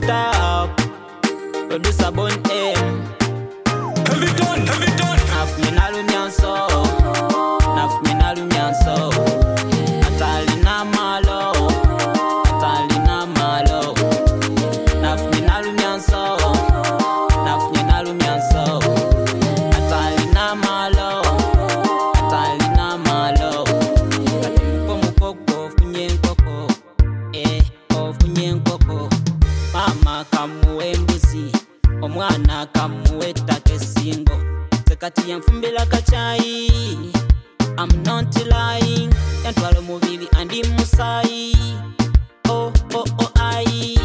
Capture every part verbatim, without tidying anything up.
stop. Producer Bon M. Heavy done, heavy done. Naf me na lumyanso. Naf me na lumyanso. Atali na malo. Atali na malo. Naf me na lumyanso. Naf me na lumyanso. Atali na malo. Atali na malo. Como poco funye nkoko. Eh, o funye nkoko. Mama kamuwe mbuzi. Omwana kamuwe take singo. Sekati yanfumbila kachai. I'm not lying. Yantwalo mubili andi musai. Oh oh oh ai.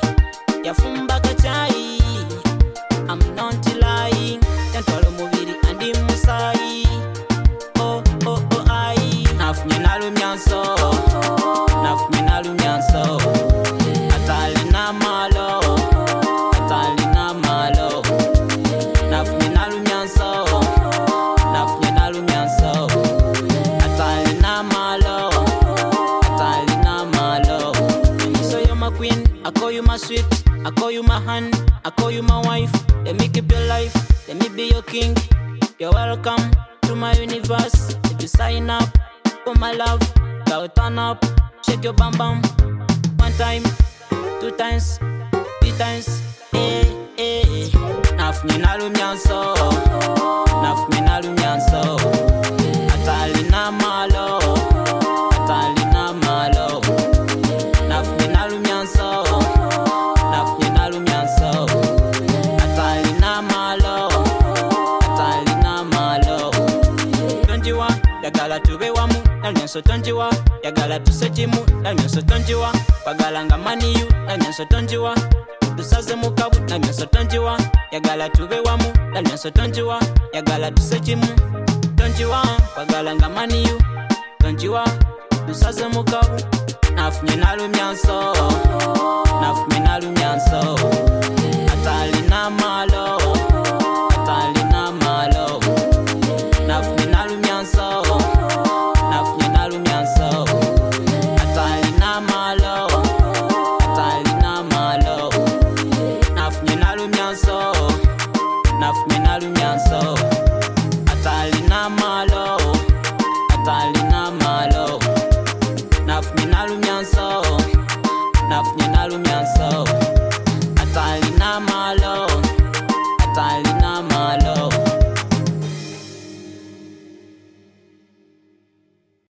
Yafumba kachai. I'm not lying. Yantwalo mubili andi musai. Oh oh oh ai. Nafnye nalumyanso. Nafnye nalumyanso. Atali na malo. Atali na malo. Nafnye nalumyanso. Nafnye nalumyanso. Atali na malo. Atali na malo. So you're my queen, I call you my sweet, I call you my hand, I call you my wife. Let me keep your life, let me be your king. You're welcome to my universe. If you sign up for my love, go turn up, shake your bam bam. One time, two times, three times. Eh eh eh. Naf me na lumyanso. Naf me na lumyanso. Atali na malo. Atali na malo. Naf me na lumyanso. Naf me na lumyanso. Atali na malo. Atali na malo. Tonjiwa yagala tube wamu. Nalyanso tonjiwa yagala tusejimu. Nalyanso tonjiwa bagala nga maniyu. Nalyanso tonjiwa tusaze mukabu. Nalyanso tonjiwa yagala tube wamu. Nalyanso tonjiwa yagala tusejimu. Tonjiwa bagala nga maniyu. Tonjiwa tusaze mukabu. Nafnye nalumyanso. Nafnye nalumyanso. Atali na malo.